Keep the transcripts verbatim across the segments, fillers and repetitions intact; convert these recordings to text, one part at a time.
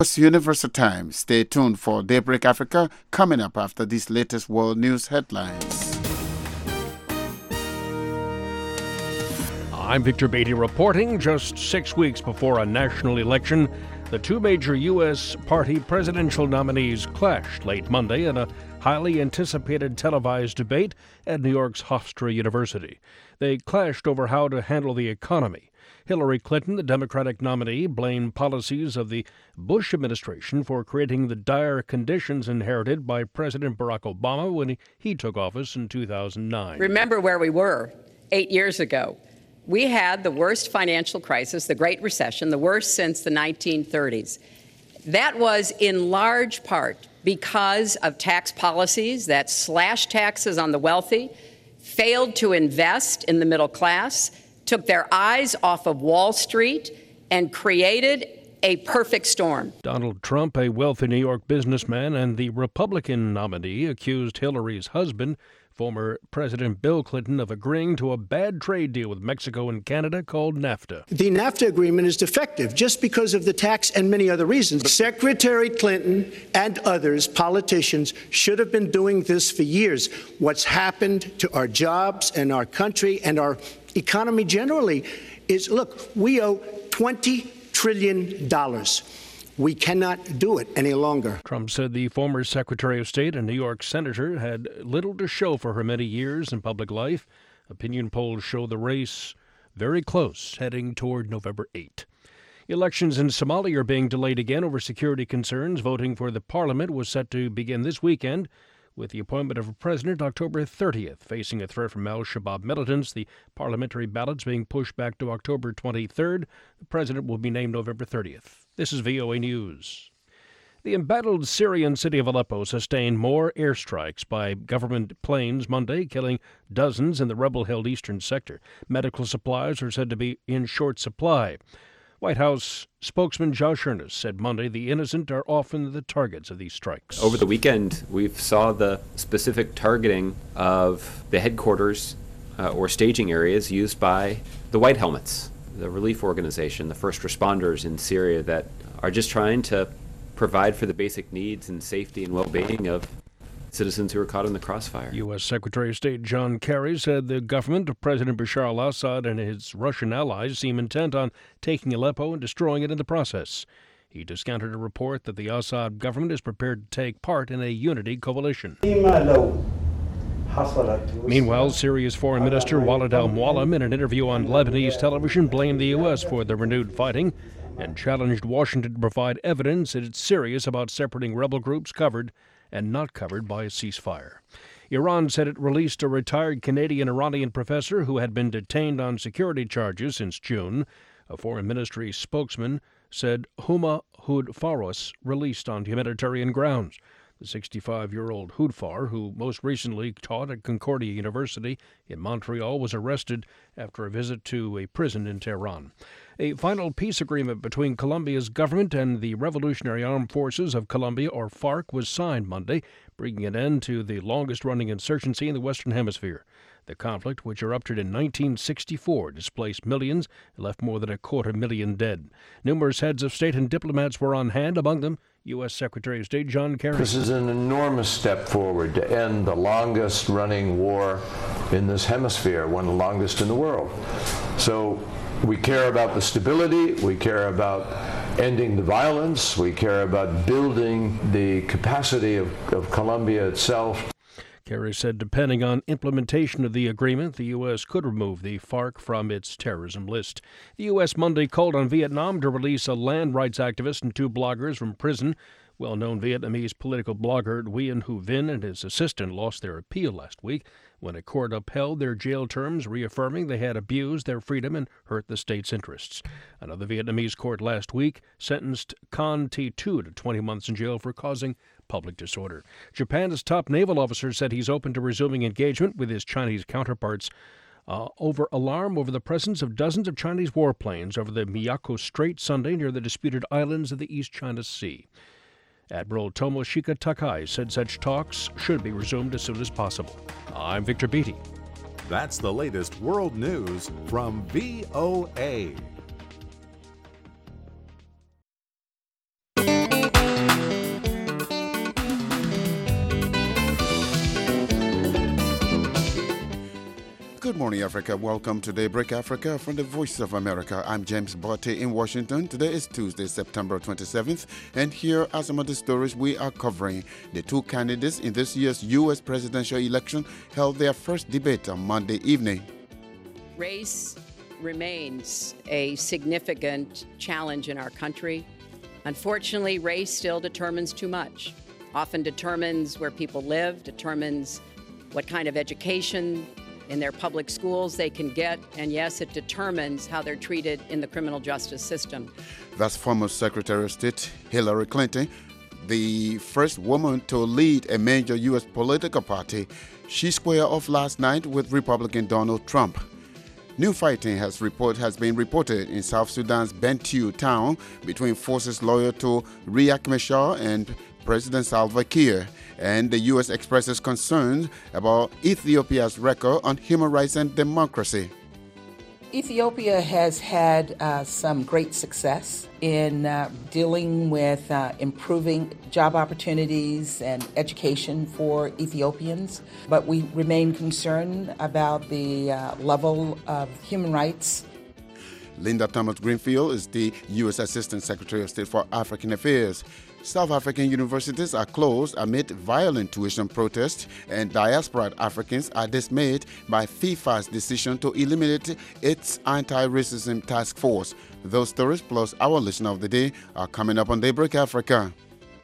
It's Universal Time. Stay tuned for Daybreak Africa coming up after these latest world news headlines. I'm Victor Beatty reporting. Just six weeks before a national election, the two major U S party presidential nominees clashed late Monday in a highly anticipated televised debate at New York's Hofstra University. They clashed over how to handle the economy. Hillary Clinton, the Democratic nominee, blamed policies of the Bush administration for creating the dire conditions inherited by President Barack Obama when he took office in two thousand nine. Remember where we were eight years ago. We had the worst financial crisis, the Great Recession, the worst since the nineteen thirties. That was in large part because of tax policies that slashed taxes on the wealthy, failed to invest in the middle class, took their eyes off of Wall Street, and created a perfect storm. Donald Trump, a wealthy New York businessman and the Republican nominee, accused Hillary's husband, former President Bill Clinton, of agreeing to a bad trade deal with Mexico and Canada called NAFTA. The NAFTA agreement is defective just because of the tax and many other reasons. Secretary Clinton and others, politicians, should have been doing this for years. What's happened to our jobs and our country and our economy generally is, look, we owe twenty trillion dollars. We cannot do it any longer. Trump said the former Secretary of State and New York Senator had little to show for her many years in public life. Opinion polls show the race very close, heading toward November eighth. Elections in Somalia are being delayed again over security concerns. Voting for the parliament was set to begin this weekend, with the appointment of a president October thirtieth. Facing a threat from al-Shabaab militants, the parliamentary ballots being pushed back to October twenty-third. The president will be named November thirtieth. This is V O A News. The embattled Syrian city of Aleppo sustained more airstrikes by government planes Monday, killing dozens in the rebel-held eastern sector. Medical supplies are said to be in short supply. White House spokesman Josh Earnest said Monday the innocent are often the targets of these strikes. Over the weekend, we saw the specific targeting of the headquarters uh, or staging areas used by the White Helmets, the relief organization, the first responders in Syria that are just trying to provide for the basic needs and safety and well-being of citizens who are caught in the crossfire. U S. Secretary of State John Kerry said the government of President Bashar al-Assad and his Russian allies seem intent on taking Aleppo and destroying it in the process. He discounted a report that the Assad government is prepared to take part in a unity coalition. Meanwhile, Syria's Foreign Minister Walid al-Muallim, in an interview on Lebanese television, blamed the U S for the renewed fighting and challenged Washington to provide evidence that it's serious about separating rebel groups covered and not covered by a ceasefire. Iran said it released a retired Canadian-Iranian professor who had been detained on security charges since June. A foreign ministry spokesman said Huma Hoodfaros released on humanitarian grounds. The sixty-five-year-old Hoodfar, who most recently taught at Concordia University in Montreal, was arrested after a visit to a prison in Tehran. A final peace agreement between Colombia's government and the Revolutionary Armed Forces of Colombia, or FARC, was signed Monday, bringing an end to the longest-running insurgency in the Western Hemisphere. The conflict, which erupted in nineteen sixty-four, displaced millions and left more than a quarter million dead. Numerous heads of state and diplomats were on hand, among them U S. Secretary of State John Kerry. This is an enormous step forward to end the longest-running war in this hemisphere, one of the longest in the world. So we care about the stability, we care about ending the violence, we care about building the capacity of, of Colombia itself. Kerry said depending on implementation of the agreement, the U S could remove the FARC from its terrorism list. The U S Monday called on Vietnam to release a land rights activist and two bloggers from prison. Well-known Vietnamese political blogger Nguyen Thu Vinh and his assistant lost their appeal last week when a court upheld their jail terms, reaffirming they had abused their freedom and hurt the state's interests. Another Vietnamese court last week sentenced Con Thi Thu to twenty months in jail for causing public disorder. Japan's top naval officer said he's open to resuming engagement with his Chinese counterparts uh, over alarm over the presence of dozens of Chinese warplanes over the Miyako Strait Sunday near the disputed islands of the East China Sea. Admiral Tomoshika Takai said such talks should be resumed as soon as possible. I'm Victor Beatty. That's the latest world news from V O A. Good morning, Africa. Welcome to Daybreak Africa from the Voice of America. I'm James Botte in Washington. Today is Tuesday, September twenty-seventh, and here are some of the stories we are covering. The two candidates in this year's U S presidential election held their first debate on Monday evening. Race remains a significant challenge in our country. Unfortunately, race still determines too much. Often determines where people live, determines what kind of education in their public schools they can get, and yes, it determines how they're treated in the criminal justice system. That's former Secretary of State Hillary Clinton, the first woman to lead a major U S political party. She squared off last night with Republican Donald Trump. New fighting has, report, has been reported in South Sudan's Bentiu town between forces loyal to Riek Machar and President Salva Kiir, and the U S expresses concerns about Ethiopia's record on human rights and democracy. Ethiopia has had uh, some great success in uh, dealing with uh, improving job opportunities and education for Ethiopians, but we remain concerned about the uh, level of human rights. Linda Thomas-Greenfield is the U S Assistant Secretary of State for African Affairs. South African universities are closed amid violent tuition protests, and diaspora Africans are dismayed by FIFA's decision to eliminate its anti-racism task force. Those stories plus our listener of the day are coming up on Daybreak Africa.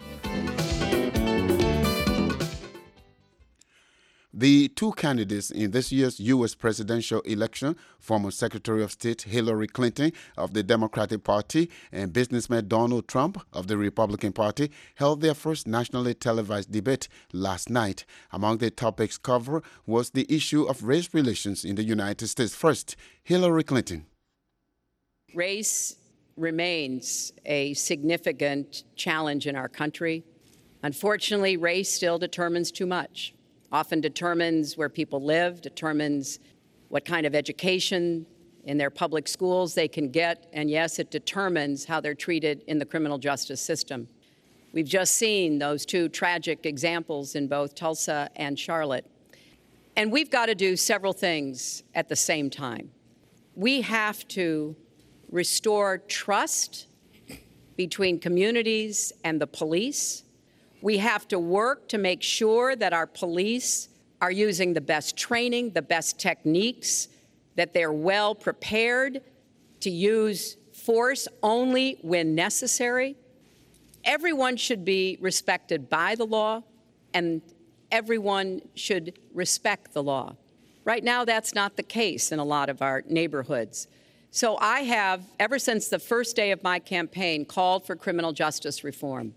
The two candidates in this year's U S presidential election, former Secretary of State Hillary Clinton of the Democratic Party and businessman Donald Trump of the Republican Party, held their first nationally televised debate last night. Among the topics covered was the issue of race relations in the United States. First, Hillary Clinton. Race remains a significant challenge in our country. Unfortunately, race still determines too much. Often determines where people live, determines what kind of education in their public schools they can get, and yes, it determines how they're treated in the criminal justice system. We've just seen those two tragic examples in both Tulsa and Charlotte. And we've got to do several things at the same time. We have to restore trust between communities and the police. We have to work to make sure that our police are using the best training, the best techniques, that they're well prepared to use force only when necessary. Everyone should be respected by the law, and everyone should respect the law. Right now, that's not the case in a lot of our neighborhoods. So I have, ever since the first day of my campaign, called for criminal justice reform.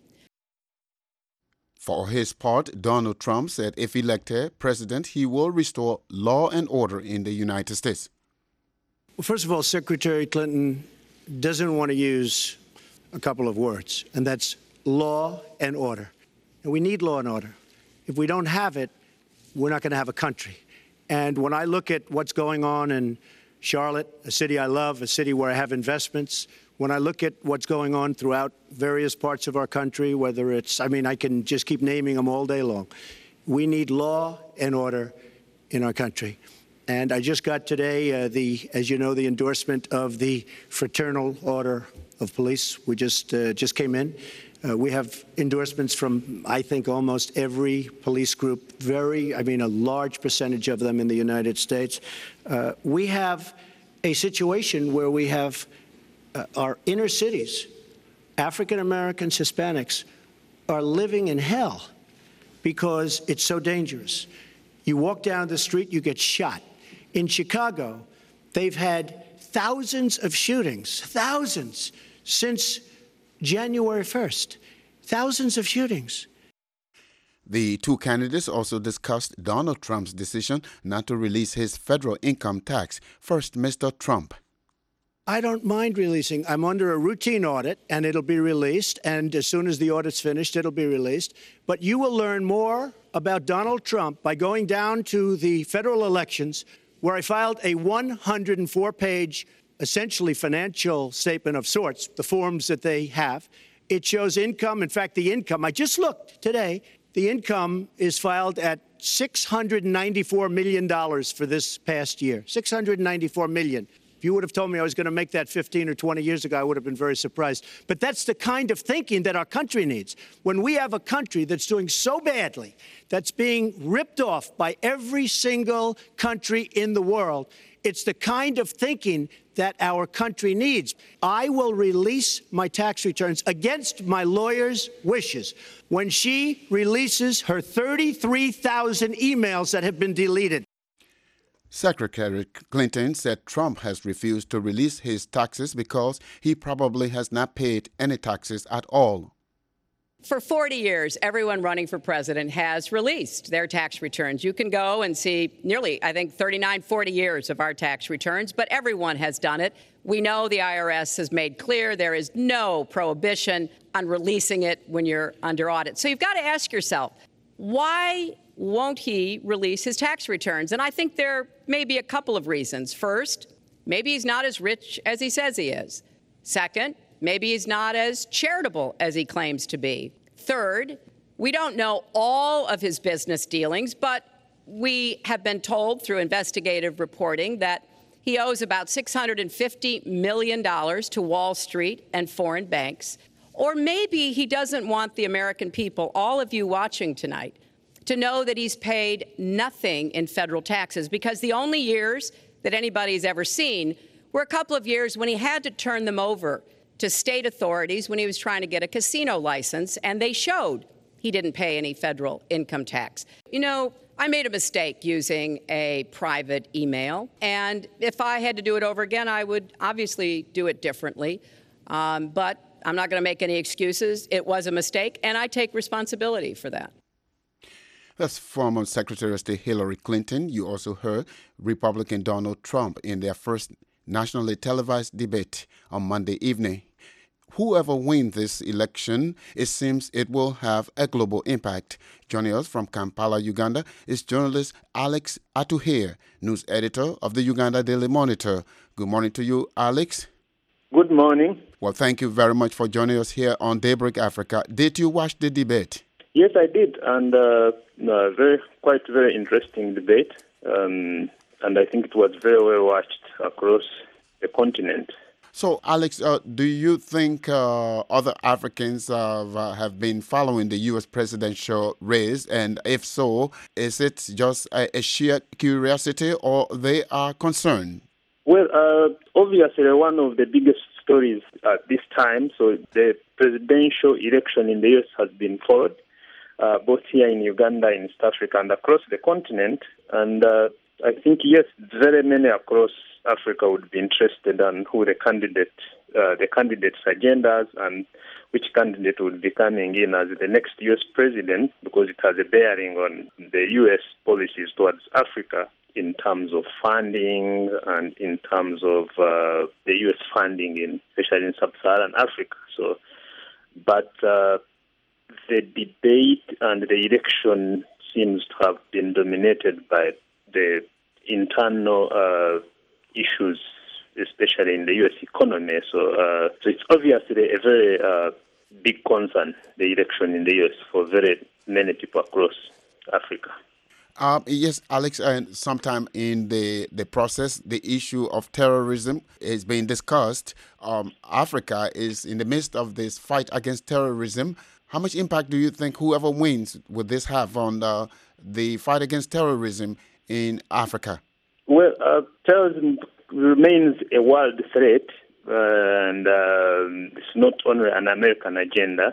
For his part, Donald Trump said if elected president, he will restore law and order in the United States. Well, first of all, Secretary Clinton doesn't want to use a couple of words, and that's law and order. And we need law and order. If we don't have it, we're not going to have a country. And when I look at what's going on in Charlotte, a city I love, a city where I have investments, when I look at what's going on throughout various parts of our country, whether it's, I mean, I can just keep naming them all day long. We need law and order in our country. And I just got today, uh, the, as you know, the endorsement of the Fraternal Order of Police. We just, uh, just came in. Uh, we have endorsements from, I think, almost every police group, very, I mean, a large percentage of them in the United States. Uh, we have a situation where we have Uh, our inner cities, African Americans, Hispanics, are living in hell because it's so dangerous. You walk down the street, you get shot. In Chicago, they've had thousands of shootings, thousands, since January first. Thousands of shootings. The two candidates also discussed Donald Trump's decision not to release his federal income tax. First, Mister Trump. I don't mind releasing. I'm under a routine audit, and it'll be released. And as soon as the audit's finished, it'll be released. But you will learn more about Donald Trump by going down to the federal elections, where I filed a one hundred four page, essentially financial statement of sorts, the forms that they have. It shows income. In fact, the income, I just looked today, the income is filed at six hundred ninety-four million dollars for this past year. six hundred ninety-four million dollars. If you would have told me I was going to make that fifteen or twenty years ago, I would have been very surprised. But that's the kind of thinking that our country needs. When we have a country that's doing so badly, that's being ripped off by every single country in the world, it's the kind of thinking that our country needs. I will release my tax returns against my lawyer's wishes when she releases her thirty-three thousand emails that have been deleted. Secretary Clinton said Trump has refused to release his taxes because he probably has not paid any taxes at all. For forty years, everyone running for president has released their tax returns. You can go and see nearly, I think, thirty-nine, forty years of our tax returns, but everyone has done it. We know the I R S has made clear there is no prohibition on releasing it when you're under audit. So you've got to ask yourself, why won't he release his tax returns? And I think there may be a couple of reasons. First, maybe he's not as rich as he says he is. Second, maybe he's not as charitable as he claims to be. Third, we don't know all of his business dealings, but we have been told through investigative reporting that he owes about six hundred fifty million dollars to Wall Street and foreign banks. Or maybe he doesn't want the American people, all of you watching tonight, to know that he's paid nothing in federal taxes, because the only years that anybody's ever seen were a couple of years when he had to turn them over to state authorities when he was trying to get a casino license, and they showed he didn't pay any federal income tax. You know, I made a mistake using a private email, and if I had to do it over again, I would obviously do it differently, um, but I'm not going to make any excuses. It was a mistake, and I take responsibility for that. That's former Secretary of State Hillary Clinton. You also heard Republican Donald Trump in their first nationally televised debate on Monday evening. Whoever wins this election, it seems it will have a global impact. Joining us from Kampala, Uganda, is journalist Alex Atuhaire, news editor of the Uganda Daily Monitor. Good morning to you, Alex. Good morning. Well, thank you very much for joining us here on Daybreak Africa. Did you watch the debate? Yes, I did, and uh, uh, very, quite very interesting debate, um, and I think it was very well watched across the continent. So, Alex, uh, do you think uh, other Africans uh, have been following the U S presidential race? And if so, is it just a, a sheer curiosity or they are concerned? Well, uh, obviously, one of the biggest stories at this time, so the presidential election in the U S has been followed, uh, both here in Uganda, in East Africa, and across the continent. And uh, I think, yes, very many across Africa would be interested in who the candidate, uh, the candidates' agendas, and which candidate would be coming in as the next U S president, because it has a bearing on the U S policies towards Africa in terms of funding and in terms of uh, the U S funding, in, especially in sub-Saharan Africa. So, but uh, the debate and the election seems to have been dominated by the internal uh, issues, especially in the U S economy. So, uh, so it's obviously a very uh, big concern, the election in the U S, for very many people across Africa. Uh, yes, Alex, and sometime in the, the process, the issue of terrorism is being discussed. Um, Africa is in the midst of this fight against terrorism. How much impact do you think whoever wins would this have on uh, the fight against terrorism in Africa? Well, uh, terrorism remains a world threat, uh, and uh, it's not only an American agenda.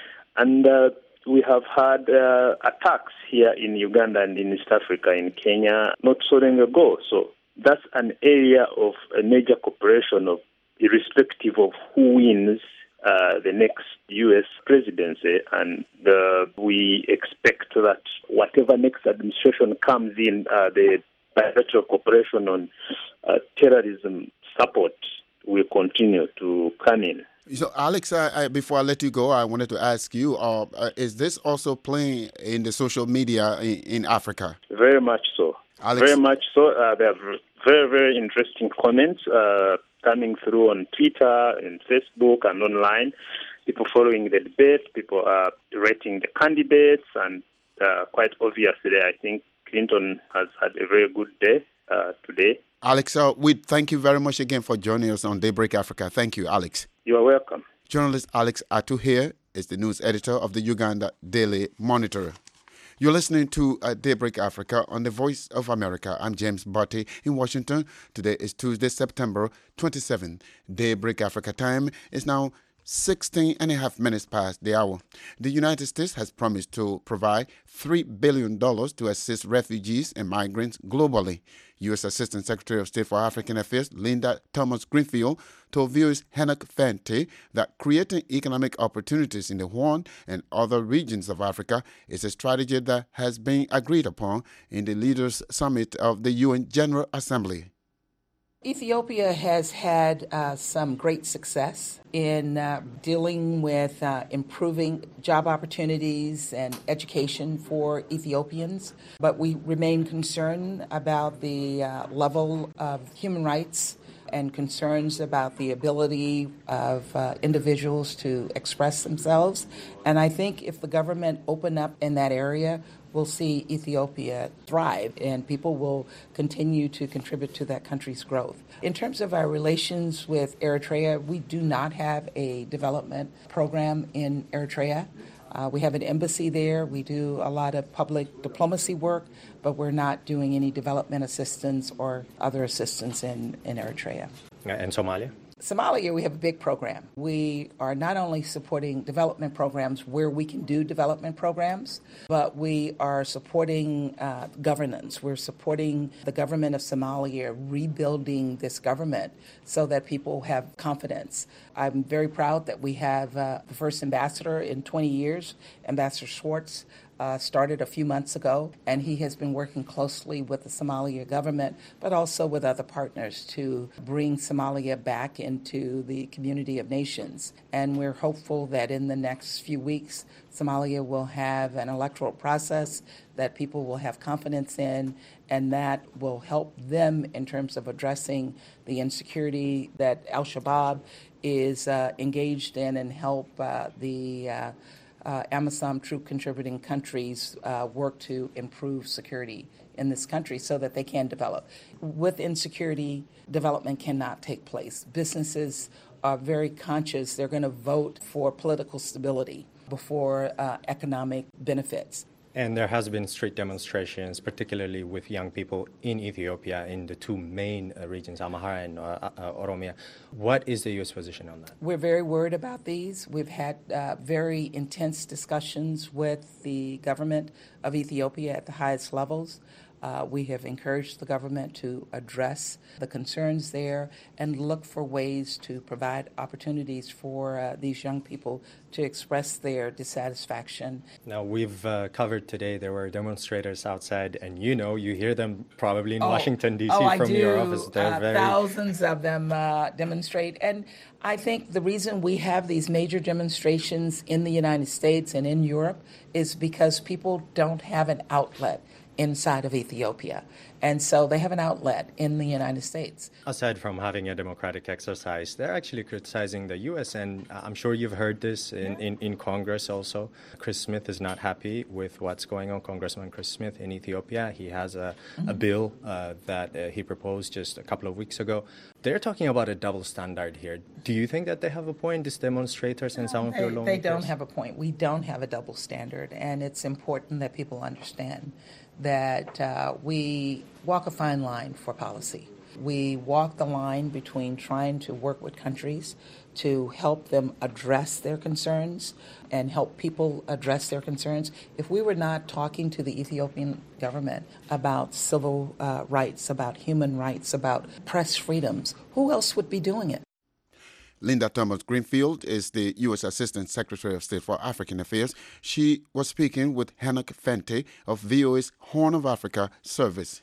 And uh, we have had uh, attacks here in Uganda and in East Africa, in Kenya, not so long ago. So that's an area of a major cooperation, of irrespective of who wins uh, the next U S presidency. And uh, we expect that whatever next administration comes in, uh, the bilateral cooperation on uh, terrorism support will continue to come in. So, Alex, I, I, before I let you go, I wanted to ask you, uh, uh, is this also playing in the social media in, in Africa? Very much so. Alex? Very much so. Uh, there are very, very interesting comments uh, coming through on Twitter and Facebook and online. People following the debate, people are rating the candidates and uh, quite obvious there. I think Clinton has had a very good day uh, today. Alex, uh, we thank you very much again for joining us on Daybreak Africa. Thank you, Alex. You are welcome. Journalist Alex Atu here is the news editor of the Uganda Daily Monitor. You're listening to uh, Daybreak Africa on the Voice of America. I'm James Barty in Washington. Today is Tuesday, September twenty-seventh. Daybreak Africa time is now sixteen and a half minutes past the hour. The United States has promised to provide three billion dollars to assist refugees and migrants globally. U S Assistant Secretary of State for African Affairs Linda Thomas-Greenfield told viewers Henok Fenty that creating economic opportunities in the Horn and other regions of Africa is a strategy that has been agreed upon in the Leaders' Summit of the U N General Assembly. Ethiopia has had uh, some great success in uh, dealing with uh, improving job opportunities and education for Ethiopians, but we remain concerned about the uh, level of human rights and concerns about the ability of uh, individuals to express themselves. And I think if the government open up in that area, we'll see Ethiopia thrive and people will continue to contribute to that country's growth. In terms of our relations with Eritrea, we do not have a development program in Eritrea. Uh, we have an embassy there. We do a lot of public diplomacy work, but we're not doing any development assistance or other assistance in, in Eritrea. And Somalia? Somalia, we have a big program. We are not only supporting development programs where we can do development programs, but we are supporting uh, governance. We're supporting the government of Somalia rebuilding this government so that people have confidence. I'm very proud that we have uh, the first ambassador in twenty years, Ambassador Schwartz. Uh, started a few months ago, and he has been working closely with the Somalia government, but also with other partners to bring Somalia back into the community of nations. And we're hopeful that in the next few weeks, Somalia will have an electoral process that people will have confidence in, and that will help them in terms of addressing the insecurity that al-Shabaab is uh, engaged in and help uh, the uh, Uh, AMISOM troop contributing countries uh, work to improve security in this country so that they can develop. With insecurity, development cannot take place. Businesses are very conscious. They're going to vote for political stability before uh, economic benefits. And there has been street demonstrations, particularly with young people in Ethiopia in the two main uh, regions, Amhara and uh, uh, Oromia. What is the U S position on that? We're very worried about these. We've had uh, very intense discussions with the government of Ethiopia at the highest levels. Uh, we have encouraged the government to address the concerns there and look for ways to provide opportunities for uh, these young people to express their dissatisfaction. Now, we've uh, covered today, there were demonstrators outside, and you know, you hear them probably in oh, Washington, D C oh, from I do. your office. They're uh, very... Thousands of them uh, demonstrate. And I think the reason we have these major demonstrations in the United States and in Europe is because people don't have an outlet inside of Ethiopia. And so they have an outlet in the United States. Aside from having a democratic exercise, they're actually criticizing the U S, and I'm sure you've heard this in, in, in Congress also. Chris Smith is not happy with what's going on, Congressman Chris Smith in Ethiopia. He has a, mm-hmm. a bill uh, that uh, he proposed just a couple of weeks ago. They're talking about a double standard here. Do you think that they have a point, these demonstrators and no, some of they, your lawmakers? They don't have a point. We don't have a double standard, and it's important that people understand that uh, we walk a fine line for policy. We walk the line between trying to work with countries to help them address their concerns and help people address their concerns. If we were not talking to the Ethiopian government about civil uh, rights, about human rights, about press freedoms, who else would be doing it? Linda Thomas-Greenfield is the U S Assistant Secretary of State for African Affairs. She was speaking with Henok Fenty of V O A's Horn of Africa service.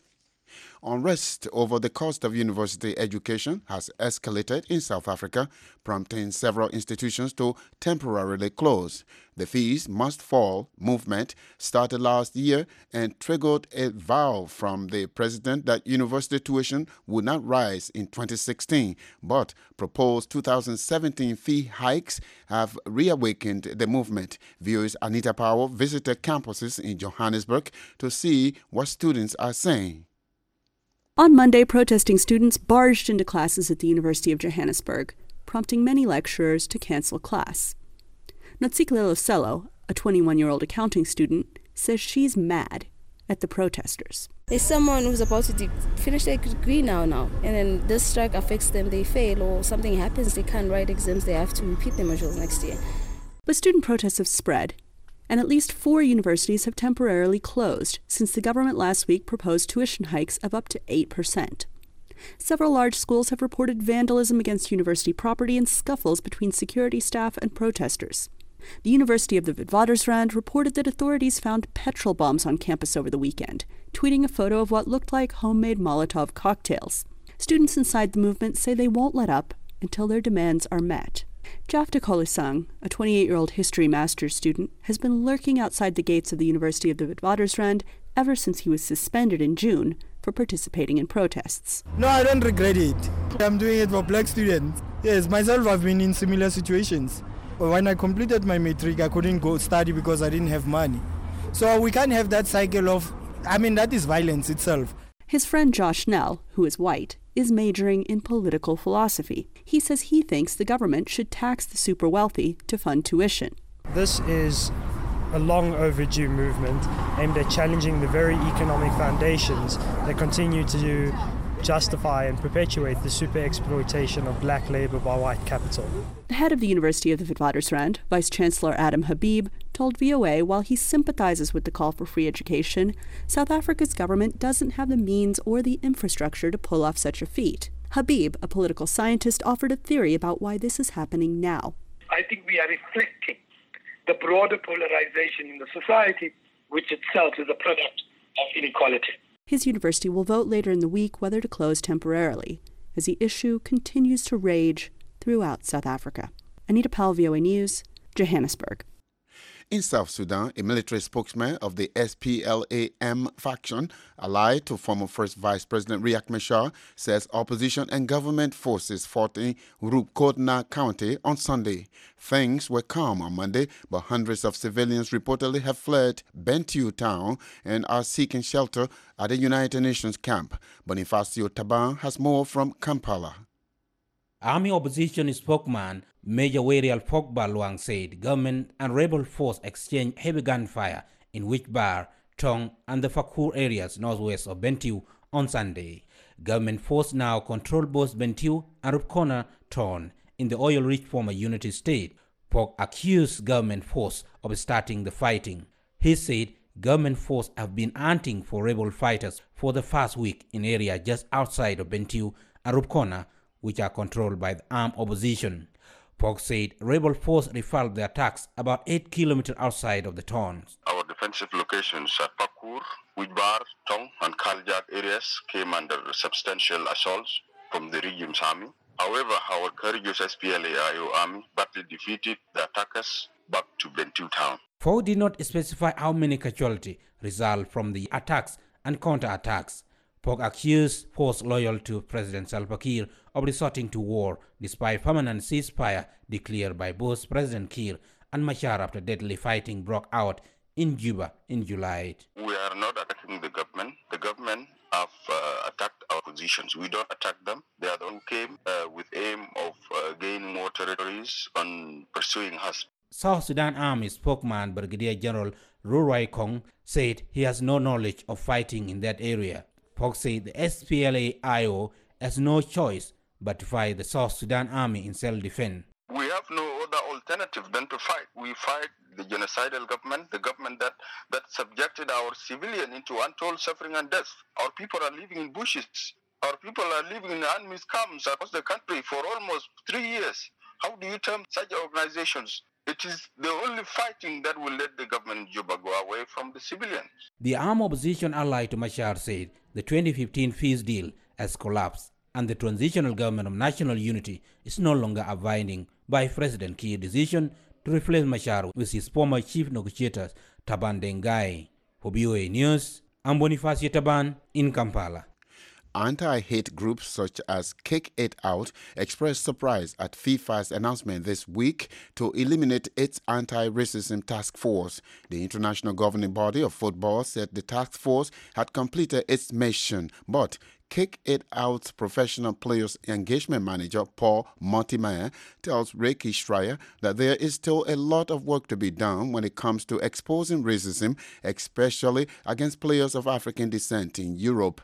Unrest over the cost of university education has escalated in South Africa, prompting several institutions to temporarily close. The fees must fall movement started last year and triggered a vow from the president that university tuition would not rise in twenty sixteen, but proposed two thousand seventeen fee hikes have reawakened the movement. V O A's Anita Powell visited campuses in Johannesburg to see what students are saying. On Monday, protesting students barged into classes at the University of Johannesburg, prompting many lecturers to cancel class. Notsikile Loselo, a twenty-one-year-old accounting student, says she's mad at the protesters. There's someone who's about to de- finish their degree now, now, and then this strike affects them, they fail, or something happens, they can't write exams, they have to repeat their modules next year. But student protests have spread, and at least four universities have temporarily closed since the government last week proposed tuition hikes of up to eight percent. Several large schools have reported vandalism against university property and scuffles between security staff and protesters. The University of the Witwatersrand reported that authorities found petrol bombs on campus over the weekend, tweeting a photo of what looked like homemade Molotov cocktails. Students inside the movement say they won't let up until their demands are met. Jafta Kolisang, a twenty-eight-year-old history master's student, has been lurking outside the gates of the University of the Witwatersrand ever since he was suspended in June for participating in protests. No, I don't regret it. I'm doing it for black students. Yes, myself, I've been in similar situations. When I completed my matric, I couldn't go study because I didn't have money. So we can't have that cycle of, I mean, that is violence itself. His friend Josh Nell, who is white, is majoring in political philosophy. He says he thinks the government should tax the super wealthy to fund tuition. This is a long overdue movement aimed at challenging the very economic foundations that continue to justify and perpetuate the super exploitation of black labor by white capital. The head of the University of the Witwatersrand, Vice Chancellor Adam Habib, told V O A while he sympathizes with the call for free education, South Africa's government doesn't have the means or the infrastructure to pull off such a feat. Habib, a political scientist, offered a theory about why this is happening now. I think we are reflecting the broader polarization in the society, which itself is a product of inequality. His university will vote later in the week whether to close temporarily, as the issue continues to rage throughout South Africa. Anita Powell, V O A News, Johannesburg. In South Sudan, a military spokesman of the S P L A M faction, allied to former First Vice President Riek Machar, says opposition and government forces fought in Rupkodna County on Sunday. Things were calm on Monday, but hundreds of civilians reportedly have fled Bentiu town and are seeking shelter at a United Nations camp. Bonifacio Taban has more from Kampala. Army opposition spokesman Major Werial Pogba Luang said government and rebel force exchanged heavy gunfire in Wichbar, Tong and the Fakur areas northwest of Bentiu on Sunday. Government force now control both Bentiu and Rupkona Town in the oil-rich former Unity State. Pog accused government force of starting the fighting. He said government force have been hunting for rebel fighters for the past week in area just outside of Bentiu and Rupkona, which are controlled by the armed opposition. Pog said rebel force repelled the attacks about eight kilometers outside of the towns. Our defensive locations at Pakur, Wichbar, Tong, and Kaljat areas came under substantial assaults from the regime's army. However, our courageous S P L A I O army badly defeated the attackers back to Bentiu town. Pog did not specify how many casualties resulted from the attacks and counterattacks. Pog accused forces loyal to President Salva Kiir of resorting to war despite permanent ceasefire declared by both President Kiir and Machar after deadly fighting broke out in Juba in July. We are not attacking the government. The government have uh, attacked our positions. We don't attack them. They are the one who came uh, with aim of uh, gaining more territories and pursuing us. South Sudan Army spokesman Brigadier General Rurai Kong said he has no knowledge of fighting in that area. Pog said the S P L A I O has no choice but to fight the South Sudan Army in self-defense. We have no other alternative than to fight. We fight the genocidal government, the government that, that subjected our civilians into untold suffering and death. Our people are living in bushes. Our people are living in enemy's camps across the country for almost three years. How do you term such organizations It is the only fighting that will let the government in Juba go away from the civilians. The armed opposition allied to Machar said the twenty fifteen peace deal has collapsed and the transitional government of national unity is no longer abiding by President Kiir's decision to replace Machar with his former chief negotiators, Taban Dengai. For B O A News, I'm Bonifacio Taban in Kampala. Anti-hate groups such as Kick It Out expressed surprise at FIFA's announcement this week to eliminate its anti-racism task force. The international governing body of football said the task force had completed its mission, but Kick It Out's professional players engagement manager Paul Mortimer tells Ricky Stryer that there is still a lot of work to be done when it comes to exposing racism, especially against players of African descent in Europe.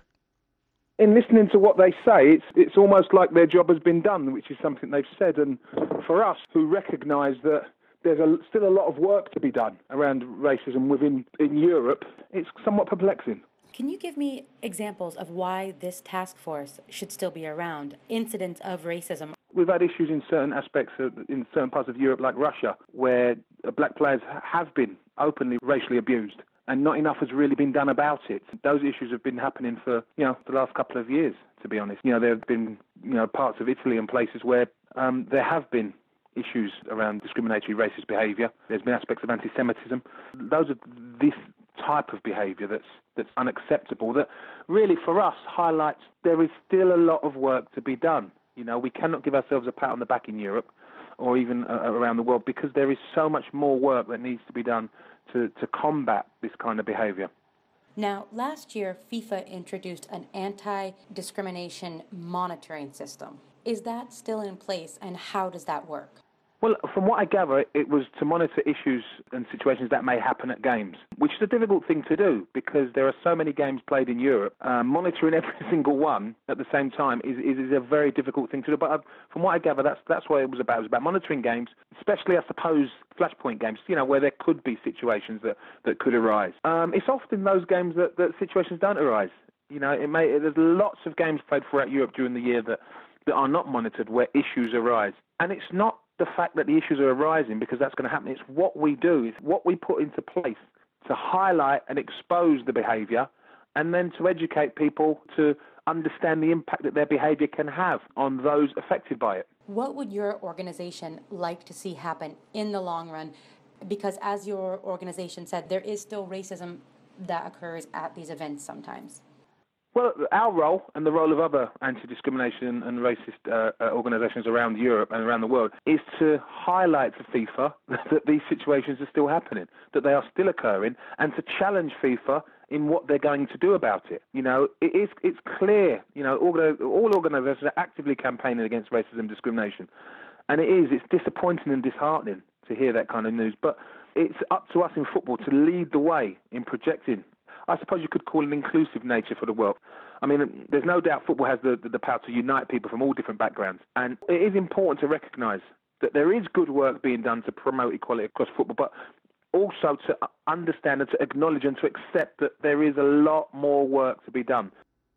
In listening to what they say, it's it's almost like their job has been done, which is something they've said. And for us, who recognise that there's a, still a lot of work to be done around racism within in Europe, it's somewhat perplexing. Can you give me examples of why this task force should still be around, incidents of racism? We've had issues in certain aspects of, in certain parts of Europe, like Russia, where black players have been openly racially abused. And not enough has really been done about it. Those issues have been happening for, you know, the last couple of years, to be honest. You know, there have been, you know, parts of Italy and places where um, there have been issues around discriminatory racist behaviour. There's been aspects of anti-Semitism. Those are this type of behaviour that's that's unacceptable, that really for us highlights there is still a lot of work to be done. You know, we cannot give ourselves a pat on the back in Europe or even uh, around the world, because there is so much more work that needs to be done to, to combat this kind of behaviour. Now, last year, FIFA introduced an anti-discrimination monitoring system. Is that still in place, and how does that work? Well, from what I gather, it was to monitor issues and situations that may happen at games, which is a difficult thing to do because there are so many games played in Europe. Uh, monitoring every single one at the same time is, is, is a very difficult thing to do. But uh, from what I gather, that's that's what it was about. It was about monitoring games, especially, I suppose, flashpoint games, you know, where there could be situations that, that could arise. Um, it's often those games that, that situations don't arise. You know, it may, there's lots of games played throughout Europe during the year that, that are not monitored where issues arise. And it's not the fact that the issues are arising because that's going to happen. It's what we do, it's what we put into place to highlight and expose the behaviour, and then to educate people to understand the impact that their behaviour can have on those affected by it. What would your organization like to see happen in the long run? Because as your organization said, there is still racism that occurs at these events sometimes. Well, our role and the role of other anti-discrimination and racist uh, uh, organisations around Europe and around the world is to highlight to FIFA that these situations are still happening, that they are still occurring, and to challenge FIFA in what they're going to do about it. You know, it is, it's clear, you know, organ- all organisations are actively campaigning against racism and discrimination. And it is, it's disappointing and disheartening to hear that kind of news. But it's up to us in football to lead the way in projecting, I suppose you could call it an inclusive nature for the world. I mean, there's no doubt football has the, the, the power to unite people from all different backgrounds. And it is important to recognise that there is good work being done to promote equality across football, but also to understand and to acknowledge and to accept that there is a lot more work to be done.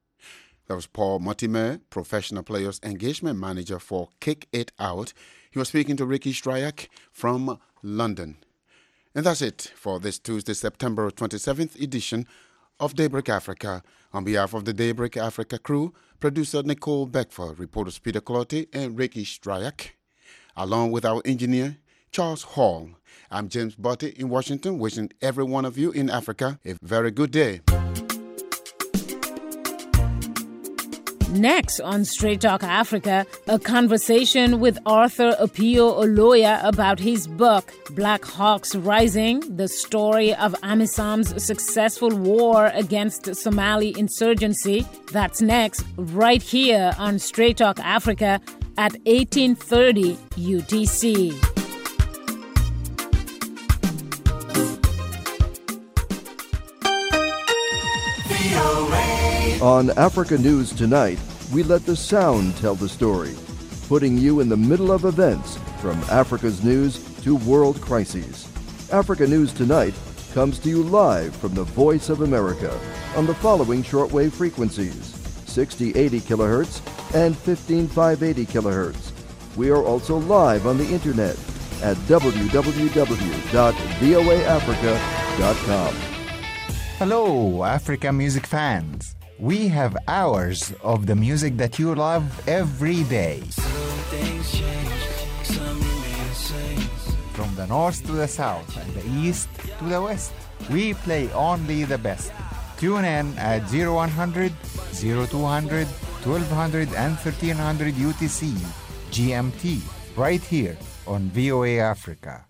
That was Paul Mortimer, Professional Players Engagement Manager for Kick It Out. He was speaking to Ricky Stryak from London. And that's it for this Tuesday, September twenty-seventh edition of Daybreak Africa. On behalf of the Daybreak Africa crew, producer Nicole Beckford, reporters Peter Clottey and Ricky Stryak, along with our engineer, Charles Hall. I'm James Botte in Washington, wishing every one of you in Africa a very good day. Next on Straight Talk Africa, a conversation with Arthur Apio Oloya about his book, Black Hawks Rising, the story of AMISOM's successful war against Somali insurgency. That's next, right here on Straight Talk Africa at eighteen thirty U T C. On Africa News Tonight, we let the sound tell the story, putting you in the middle of events from Africa's news to world crises. Africa News Tonight comes to you live from the Voice of America on the following shortwave frequencies, sixty eighty kilohertz and fifteen five eighty kilohertz. We are also live on the internet, at w w w dot v o a africa dot com. Hello, Africa music fans. We have hours of the music that you love every day. From the north to the south and the east to the west, we play only the best. Tune in at zero one hundred, zero two hundred, twelve hundred, and thirteen hundred U T C G M T right here on V O A Africa.